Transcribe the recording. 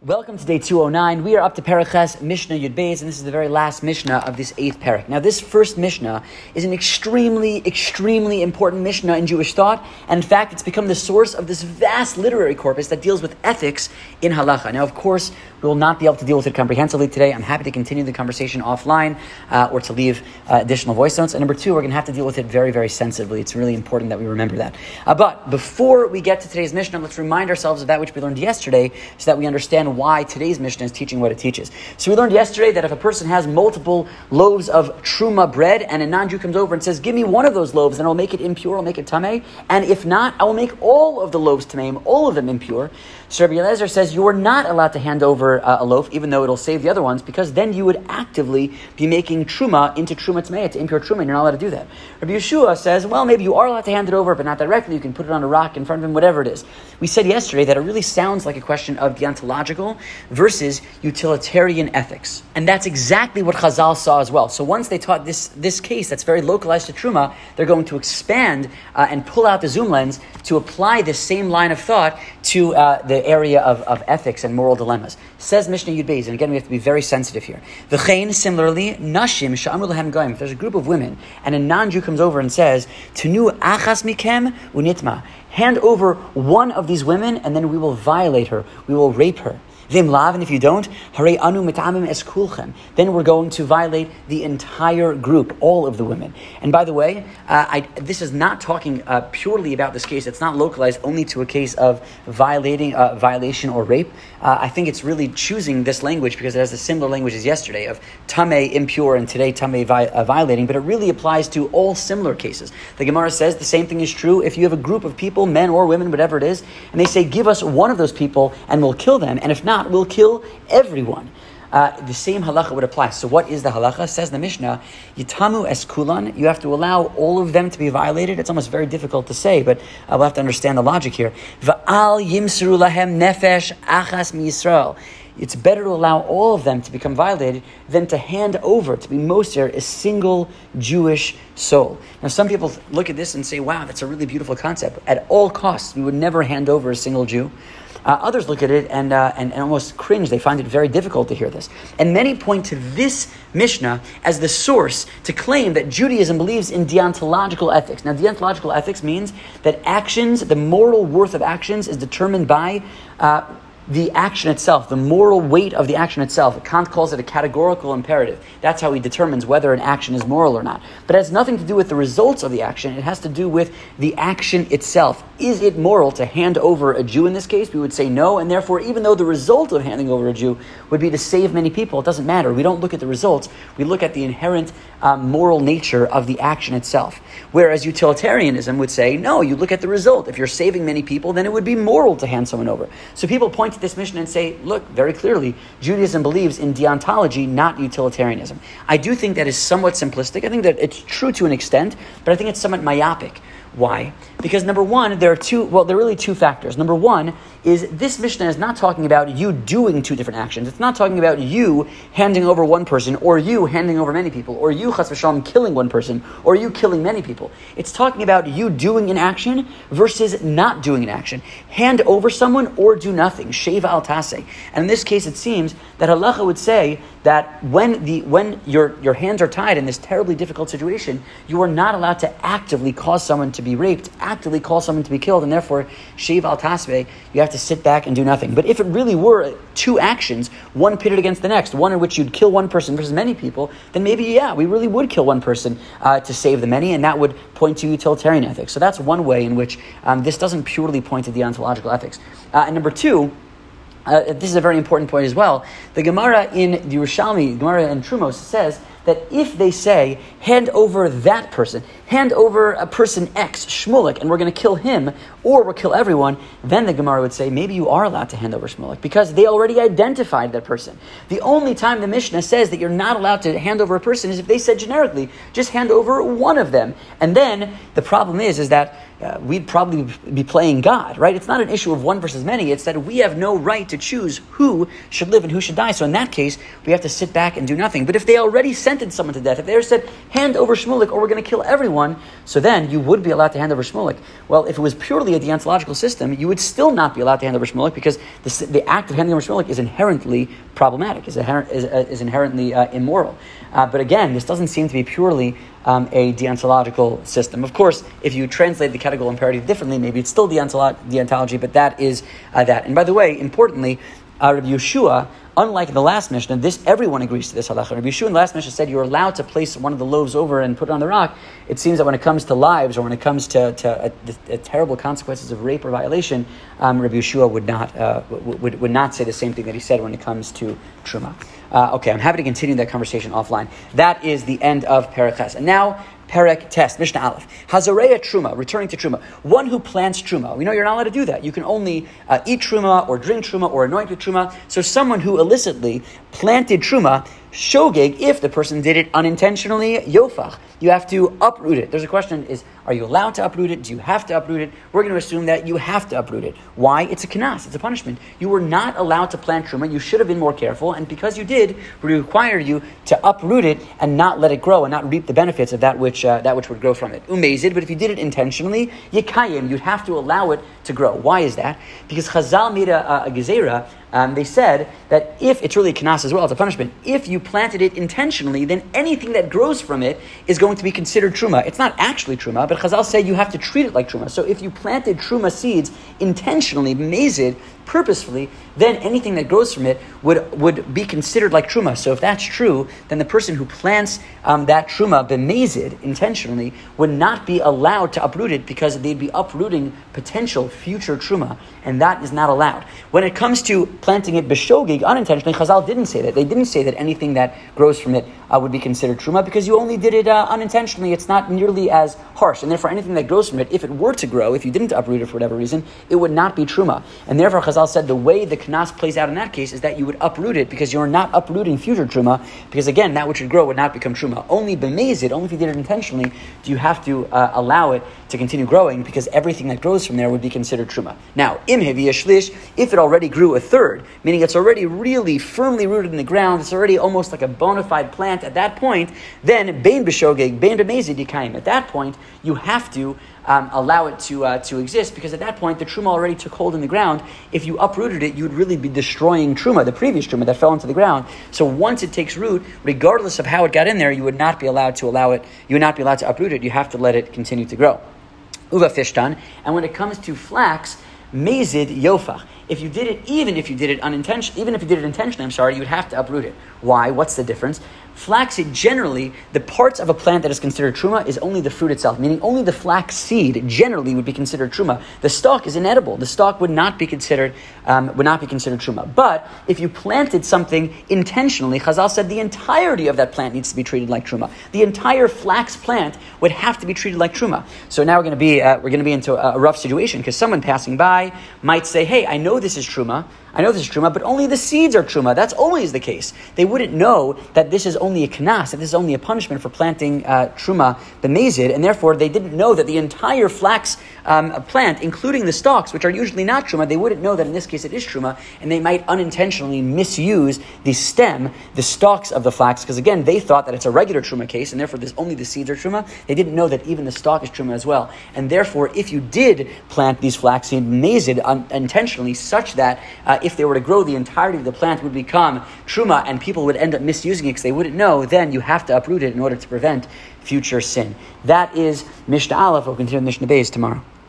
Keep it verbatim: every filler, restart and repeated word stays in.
Welcome to day two oh nine. We are up to Paraches Mishnah Yud Beis, and this is the very last Mishnah of this eighth parak. Now, this first Mishnah is an extremely, extremely important Mishnah in Jewish thought, and in fact, it's become the source of this vast literary corpus that deals with ethics in halacha. Now, of course, we will not be able to deal with it comprehensively today. I'm happy to continue the conversation offline uh, or to leave uh, additional voice notes. And number two, we're going to have to deal with it very, very sensitively. It's really important that we remember that. Uh, but before we get to today's Mishnah, let's remind ourselves of that which we learned yesterday so that we understand why today's Mishnah is teaching what it teaches. So we learned yesterday that if a person has multiple loaves of truma bread and a non-Jew comes over and says, give me one of those loaves and I'll make it impure, I'll make it tameh, and if not, I will make all of the loaves tameh, all of them impure. So Rabbi Eliezer says you are not allowed to hand over uh, a loaf, even though it'll save the other ones, because then you would actively be making truma into truma tameh, to impure truma, and you're not allowed to do that. Rabbi Yeshua says, well, maybe you are allowed to hand it over, but not directly. You can put it on a rock in front of him, whatever it is. We said yesterday that it really sounds like a question of deontological versus utilitarian ethics. And that's exactly what Chazal saw as well. So once they taught this, this case that's very localized to truma, they're going to expand uh, and pull out the zoom lens to apply this same line of thought to uh, the area of, of ethics and moral dilemmas. Says Mishnah Yud Beis, and again we have to be very sensitive here. V'chein, similarly, nashim she'amru lahem goyim. If there's a group of women and a non-Jew comes over and says, "Tenu achas mikem unitma," hand over one of these women and then we will violate her, we will rape her. Vim lav, and if you don't, harei anu mitamim es kulchem, then we're going to violate the entire group, all of the women. And by the way, uh, I, this is not talking uh, purely about this case. It's not localized only to a case of violating, uh, violation or rape. Uh, I think it's really choosing this language because it has the similar language as yesterday of tameh, impure, and today tameh, vi- uh, violating, but it really applies to all similar cases. The Gemara says the same thing is true if you have a group of people, men or women, whatever it is, and they say, give us one of those people and we'll kill them, and if not, we'll kill everyone. Uh, the same halacha would apply. So what is the halacha? Says the Mishnah, Yitamu es kulan, you have to allow all of them to be violated. It's almost very difficult to say, but uh, we'll have to understand the logic here. Va'al yimsru lahem nefesh achas mi Yisrael. It's better to allow all of them to become violated than to hand over, to be moser, a single Jewish soul. Now, some people look at this and say, wow, that's a really beautiful concept. At all costs, we would never hand over a single Jew. Uh, others look at it and, uh, and and almost cringe. They find it very difficult to hear this. And many point to this Mishnah as the source to claim that Judaism believes in deontological ethics. Now, deontological ethics means that actions, the moral worth of actions is determined by uh, the action itself, the moral weight of the action itself. Kant calls it a categorical imperative. That's how he determines whether an action is moral or not. But it has nothing to do with the results of the action. It has to do with the action itself. Is it moral to hand over a Jew in this case? We would say no, and therefore, even though the result of handing over a Jew would be to save many people, it doesn't matter. We don't look at the results. We look at the inherent uh, moral nature of the action itself. Whereas utilitarianism would say, no, you look at the result. If you're saving many people, then it would be moral to hand someone over. So people point to this Mishnah and say, look, very clearly, Judaism believes in deontology, not utilitarianism. I do think that is somewhat simplistic. I think that it's true to an extent, but I think it's somewhat myopic. Why? Because number one, there are two, well, there are really two factors. Number one is this Mishnah is not talking about you doing two different actions. It's not talking about you handing over one person, or you handing over many people, or you, chas v'shalom, killing one person, or you killing many people. It's talking about you doing an action versus not doing an action. Hand over someone or do nothing. Sheva al taseh. And in this case, it seems that halacha would say that when the when your your hands are tied in this terribly difficult situation, you are not allowed to actively cause someone to be raped, actively cause someone to be killed, and therefore, sheva al taseh, you have to sit back and do nothing. But if it really were two actions, one pitted against the next, one in which you'd kill one person versus many people, then maybe, yeah, we really would kill one person uh, to save the many, and that would point to utilitarian ethics. So that's one way in which um, this doesn't purely point to deontological ethics. Uh, and number two, Uh, this is a very important point as well. The Gemara in the Yerushalmi, Gemara in Trumos, says that if they say, hand over that person, hand over a person X, Shmulik, and we're going to kill him, or we'll kill everyone, then the Gemara would say, maybe you are allowed to hand over Shmulik, because they already identified that person. The only time the Mishnah says that you're not allowed to hand over a person is if they said generically, just hand over one of them. And then the problem is, is that uh, we'd probably be playing God, right? It's not an issue of one versus many. It's that we have no right to choose who should live and who should die. So in that case, we have to sit back and do nothing. But if they already sentenced someone to death, if they said, hand over Shmulik or we're going to kill everyone, so then you would be allowed to hand over Shmulik. Well, if it was purely a deontological system, you would still not be allowed to hand over Shmulik because the, the act of handing over Shmulik is inherently problematic, is, inher- is, uh, is inherently uh, immoral. Uh, but again, this doesn't seem to be purely um, a deontological system. Of course, if you translate the categorical imperative differently, maybe it's still deontolo- deontology, but that is uh, that. And by the way, importantly, uh, Rabbi Yeshua, unlike the last Mishnah, this everyone agrees to this halacha. Rabbi Yeshua in the last Mishnah said you're allowed to place one of the loaves over and put it on the rock. It seems that when it comes to lives or when it comes to, to a, a terrible consequences of rape or violation, um, Rabbi Yeshua would not uh, would, would not say the same thing that he said when it comes to Truma. Uh, okay, I'm happy to continue that conversation offline. That is the end of Perek Ches. And now, Perek Tes, Mishnah Aleph. Hazareya Truma, returning to Truma. One who plants Truma. We know you're not allowed to do that. You can only uh, eat Truma or drink Truma or anoint with Truma. So someone who illicitly planted Truma, shogeg, if the person did it unintentionally, yofach. You have to uproot it. There's a question is, are you allowed to uproot it? Do you have to uproot it? We're going to assume that you have to uproot it. Why? It's a kanas. It's a punishment. You were not allowed to plant Truma. You should have been more careful. And because you did, we require you to uproot it and not let it grow and not reap the benefits of that which uh, that which would grow from it. Umezid, but if you did it intentionally, yekayim, you'd have to allow it to grow. Why is that? Because Chazal made a, a gezerah. Um, they said that if it's really a kanas as well, it's a punishment. If you planted it intentionally, then anything that grows from it is going to be considered truma. It's not actually truma, but Chazal say you have to treat it like truma. So if you planted truma seeds intentionally, mazid, purposefully, then anything that grows from it would, would be considered like truma. So if that's true, then the person who plants um, that truma b'mezid intentionally would not be allowed to uproot it because they'd be uprooting potential future truma, and that is not allowed. When it comes to planting it b'shogig unintentionally, Chazal didn't say that. They didn't say that anything that grows from it uh, would be considered truma because you only did it uh, unintentionally. It's not nearly as harsh, and therefore anything that grows from it, if it were to grow, if you didn't uproot it for whatever reason, it would not be truma. And therefore Chazal said the way the knas plays out in that case is that you would uproot it because you're not uprooting future truma, because again, that which would grow would not become truma. Only b'mezid, only if you did it intentionally, do you have to uh, allow it to continue growing, because everything that grows from there would be considered truma. Now, im hevi shlish, if it already grew a third, meaning it's already really firmly rooted in the ground, it's already almost like a bona fide plant at that point, then bein b'shogeg, bein b'mezid yikayim. At that point, you have to Um, allow it to uh, to exist, because at that point the truma already took hold in the ground. If you uprooted it, you would really be destroying truma, the previous truma that fell into the ground. So once it takes root, regardless of how it got in there, you would not be allowed to allow it. You would not be allowed to uproot it. You have to let it continue to grow. Uva fishtan. And when it comes to flax, mezid yofach. If you did it, even if you did it unintentionally, even if you did it intentionally, I'm sorry, you would have to uproot it. Why? What's the difference? Flaxseed, generally, the parts of a plant that is considered truma is only the fruit itself, meaning only the flax seed generally would be considered truma. The stalk is inedible. The stalk would not be considered um, would not be considered truma. But if you planted something intentionally, Chazal said the entirety of that plant needs to be treated like truma. The entire flax plant would have to be treated like truma. So now we're going to be uh, we're going to be into a, a rough situation, because someone passing by might say, "Hey, I know this is truma. I know this is truma, but only the seeds are truma." That's always the case. They wouldn't know that this is only a knas, that this is only a punishment for planting uh, truma b'mezid, and therefore they didn't know that the entire flax um, plant, including the stalks, which are usually not truma, they wouldn't know that in this case it is truma, and they might unintentionally misuse the stem, the stalks of the flax, because again, they thought that it's a regular truma case, and therefore there's only the seeds are truma. They didn't know that even the stalk is truma as well. And therefore, if you did plant these flaxseed b'mezid unintentionally, such that uh, if they were to grow, the entirety of the plant would become truma, and people would end up misusing it because they wouldn't know, then you have to uproot it in order to prevent future sin. That is Mishnah Aleph. We'll continue Mishnah Beis tomorrow.